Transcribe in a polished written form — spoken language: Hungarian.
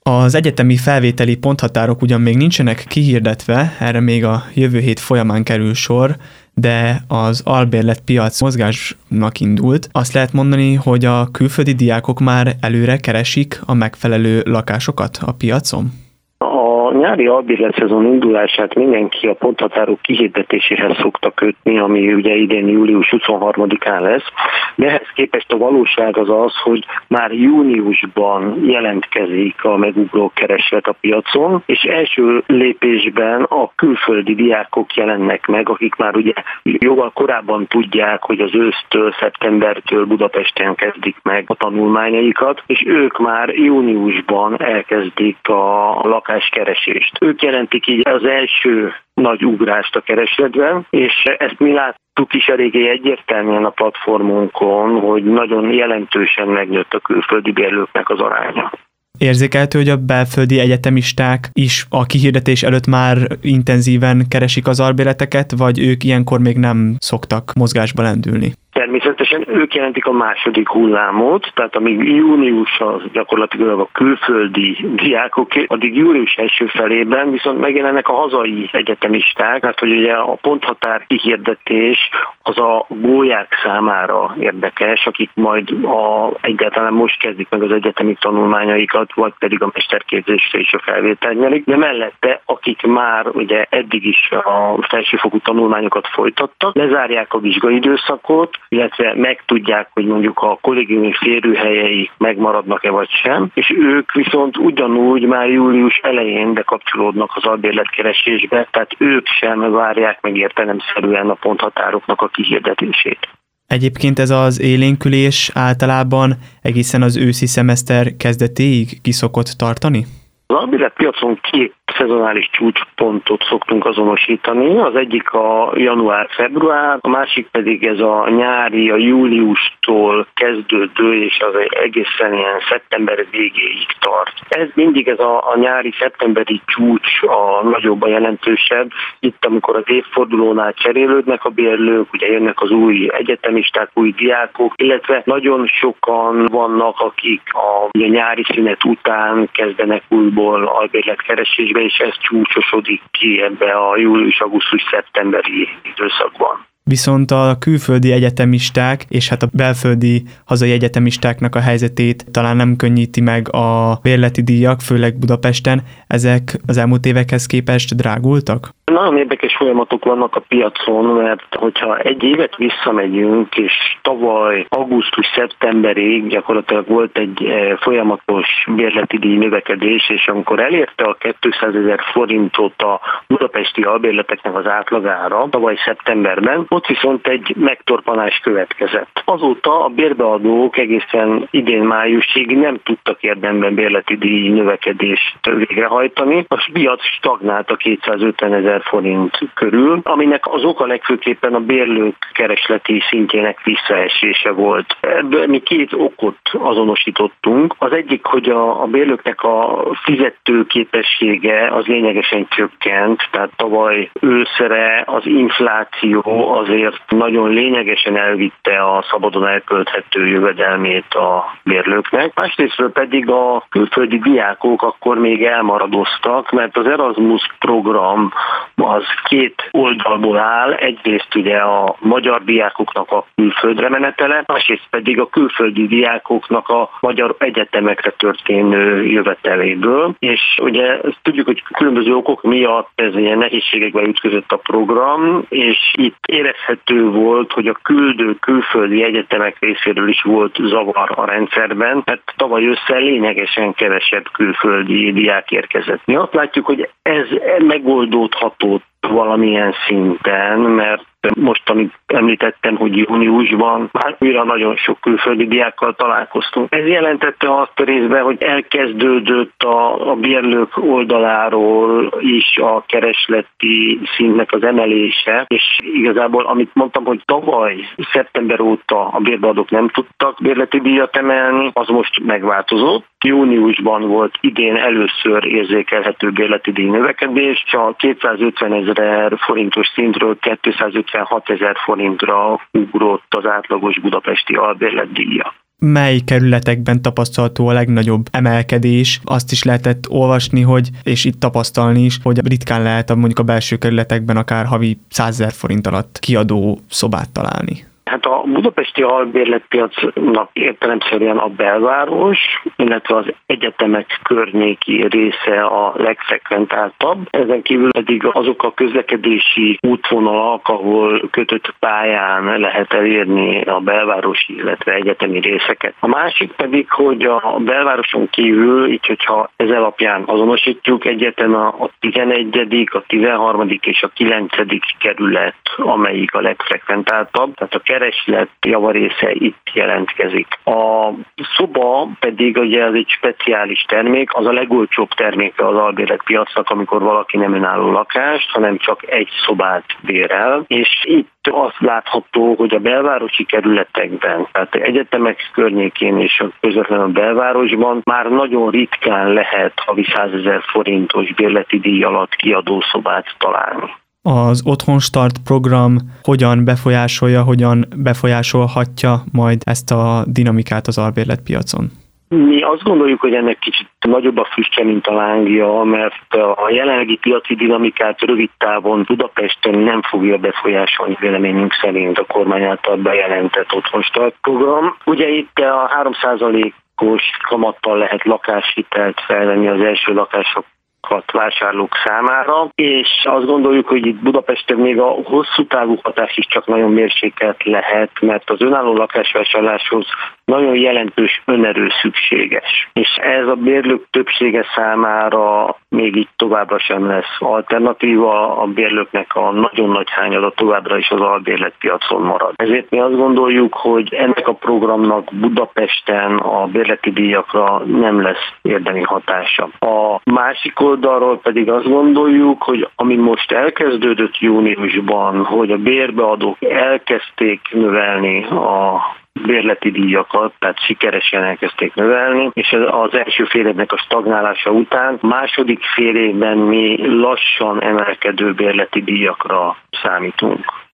Az egyetemi felvételi ponthatárok ugyan még nincsenek kihirdetve, erre még a jövő hét folyamán kerül sor, de az albérletpiac mozgásnak indult. Azt lehet mondani, hogy a külföldi diákok már előre keresik a megfelelő lakásokat a piacon? A nyári albérletszezon indulását mindenki a ponthatárok kihirdetéséhez szokta kötni, ami ugye idén július 23-án lesz, de ehhez képest a valóság az az, hogy már júniusban jelentkezik a megugró kereslet a piacon, és első lépésben a külföldi diákok jelennek meg, akik már ugye jóval korábban tudják, hogy az ősztől, szeptembertől Budapesten kezdik meg a tanulmányaikat, és ők már júniusban elkezdik a lakáskeresést. Ők jelentik így az első nagy ugrást a keresletben, és ezt mi láttuk is eléggé egyértelműen a platformunkon, hogy nagyon jelentősen megnőtt a külföldi bérlőknek az aránya. Érzékelhető, hogy a belföldi egyetemisták is a kihirdetés előtt már intenzíven keresik az albérleteket, vagy ők ilyenkor még nem szoktak mozgásba lendülni? Természetesen ők jelentik a második hullámot, tehát amíg június az gyakorlatilag a külföldi diákok, addig július első felében viszont megjelennek a hazai egyetemisták, hát hogy ugye a ponthatár kihirdetés az a gólyák számára érdekes, akik majd egyáltalán most kezdik meg az egyetemi tanulmányaikat, vagy pedig a mesterképzésre is a felvételt nyerik, de mellette akik már ugye eddig is a felsőfokú tanulmányokat folytattak, lezárják a vizsgaidőszakot, illetve megtudják, hogy mondjuk a kollégiumi férőhelyeik megmaradnak-e vagy sem, és ők viszont ugyanúgy már július elején bekapcsolódnak az albérletkeresésbe, tehát ők sem várják meg értelemszerűen a ponthatároknak a kihirdetését. Egyébként ez az élénkülés általában egészen az őszi szemeszter kezdetéig ki szokott tartani? Az albérletpiacon két szezonális csúcspontot szoktunk azonosítani. Az egyik a január-február, a másik pedig ez a nyári, a júliustól kezdődő, és az egészen ilyen szeptember végéig tart. Ez mindig ez a nyári szeptemberi csúcs a nagyobb, a jelentősebb. Itt, amikor az évfordulónál cserélődnek a bérlők, ugye jönnek az új egyetemisták, új diákok, illetve nagyon sokan vannak, akik a nyári szünet után kezdenek újból albérletkeresésbe, és ez csúcsosodik ki ebbe a július-augusztus-szeptemberi időszakban. Viszont a külföldi egyetemisták és hát a belföldi hazai egyetemistáknak a helyzetét talán nem könnyíti meg a bérleti díjak, főleg Budapesten. Ezek az elmúlt évekhez képest drágultak? Nagyon érdekes folyamatok vannak a piacon, mert hogyha egy évet visszamegyünk, és tavaly augusztus-szeptemberig gyakorlatilag volt egy folyamatos bérleti díj növekedés, és amikor elérte a 200 000 forintot a budapesti albérleteknek az átlagára tavaly szeptemberben, ott viszont egy megtorpanás következett. Azóta a bérbeadók egészen idén májusig nem tudtak érdemben bérleti díj növekedést végrehajtani. A piac stagnált a 250 000 forint körül, aminek az oka legfőképpen a bérlők keresleti szintjének visszaesése volt. Ebből mi két okot azonosítottunk. Az egyik, hogy a bérlőknek a fizetőképessége az lényegesen csökkent, tehát tavaly őszre az infláció azért nagyon lényegesen elvitte a szabadon elkölthető jövedelmét a bérlőknek. Másrésztről pedig a külföldi diákok akkor még elmaradoztak, mert az Erasmus program az két oldalból áll. Egyrészt ugye a magyar diákoknak a külföldre menetele, másrészt pedig a külföldi diákoknak a magyar egyetemekre történő jöveteléből. És ugye ezt tudjuk, hogy különböző okok miatt ez ilyen nehézségekbe ütközött a program, és itt érezhető volt, hogy a küldő külföldi egyetemek részéről is volt zavar a rendszerben, mert tavaly össze lényegesen kevesebb külföldi diák érkezett. Mi azt látjuk, hogy ez megoldódható valamilyen szinten, mert most, amit említettem, hogy júniusban már újra nagyon sok külföldi diákkal találkoztunk. Ez jelentette azt a részben, hogy elkezdődött a bérlők oldaláról is a keresleti szintnek az emelése, és igazából, amit mondtam, hogy tavaly szeptember óta a bérbeadók nem tudtak bérleti díjat emelni, az most megváltozott. Júniusban volt idén először érzékelhető bérleti díj növekedés, és a 250 000 forintos szintről 256 000 forintra ugrott az átlagos budapesti albérletdíja. mely kerületekben tapasztalható a legnagyobb emelkedés. Azt is lehetett olvasni, és itt tapasztalni is, hogy ritkán lehet mondjuk a belső kerületekben akár havi 100 000 forint alatt kiadó szobát találni. Hát a budapesti albérletpiacnak értelemszerűen a belváros, illetve az egyetemek környéki része a legfrekventáltabb. Ezen kívül pedig azok a közlekedési útvonalak, ahol kötött pályán lehet elérni a belvárosi, illetve egyetemi részeket. A másik pedig, hogy a belvároson kívül, így hogyha ez alapján azonosítjuk, egyetlen a 11., a 13. és a 9. kerület, amelyik a legfrekventáltabb, tehát a kereslet javarésze itt jelentkezik. A szoba pedig ugye ez egy speciális termék, az a legolcsóbb terméke az albérletpiacnak, amikor valaki nem önálló lakást, hanem csak egy szobát bérel, és itt azt látható, hogy a belvárosi kerületekben, tehát egyetemek környékén és közvetlenül a belvárosban már nagyon ritkán lehet havi 100 000 forintos bérleti díj alatt kiadó szobát találni. Az Otthonstart program hogyan befolyásolhatja majd ezt a dinamikát az albérletpiacon? Mi azt gondoljuk, hogy ennek kicsit nagyobb a füstje, mint a lángja, mert a jelenlegi piaci dinamikát rövid távon Budapesten nem fogja befolyásolni véleményünk szerint a kormány által bejelentett Otthonstart program. Ugye itt a 3%-os kamattal lehet lakáshitelt felvenni az első lakások vásárlók számára, és azt gondoljuk, hogy itt Budapesten még a hosszú távú hatás is csak nagyon mérsékelt lehet, mert az önálló lakásvásárláshoz nagyon jelentős önerő szükséges. És ez a bérlők többsége számára még így továbbra sem lesz alternatíva, a bérlőknek a nagyon nagy hányada továbbra is az albérletpiacon marad. Ezért mi azt gondoljuk, hogy ennek a programnak Budapesten a bérleti díjakra nem lesz érdemi hatása. A másik oldalról pedig azt gondoljuk, hogy ami most elkezdődött júniusban, hogy a bérbeadók elkezdték növelni a bérleti díjakat, tehát sikeresen elkezdték növelni, és az első fél évnek a stagnálása után második fél évben mi lassan emelkedő bérleti díjakra számítunk.